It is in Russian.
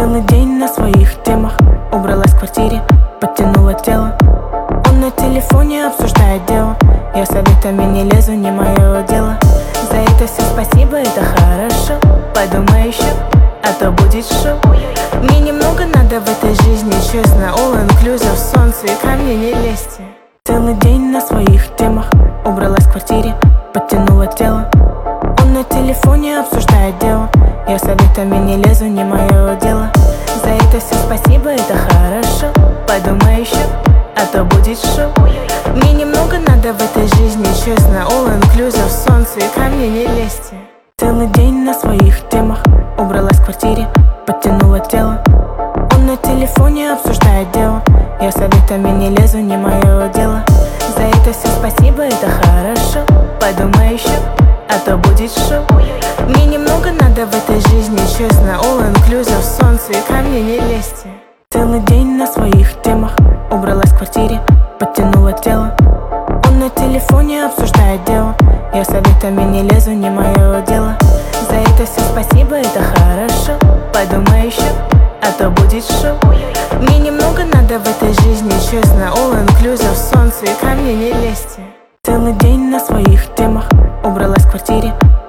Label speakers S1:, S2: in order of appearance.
S1: Целый день на своих темах, убралась в квартире, подтянула тело. Он на телефоне обсуждает дело, я советами не лезу, не мое дело. За это все спасибо, это хорошо. Подумай еще, а то будет шоу. Мне немного надо в этой жизни, честно. All inclusive, солнце и ко мне не лезьте. Целый день на своих темах, убралась в квартире, подтянула тело. Он на телефоне обсуждает дело, я советами не лезу, не мое дело. За это все спасибо, это хорошо. Подумай еще, а то будет шоу. Мне немного надо в этой жизни, честно. All inclusive, солнце и ко мне не лезьте. Целый день на своих темах, убралась в квартире, подтянула тело. Он на телефоне обсуждает дело, я советами не лезу, не мое дело. За это все спасибо, это хорошо. Подумай еще, а то будет шоу. Мне немного надо в этой жизни, честно. All inclusive, солнце и ко мне не лезьте. Целый день на своих темах, убралась в квартире, подтянула тело. Он на телефоне обсуждает дело, я советами не лезу, не мое дело. За это все спасибо, это хорошо. Подумай еще, а то будет шоу. Мне немного надо в этой жизни, честно. All inclusive, солнце и ко мне не лезьте. Целый день на своих темах, убралась в квартире,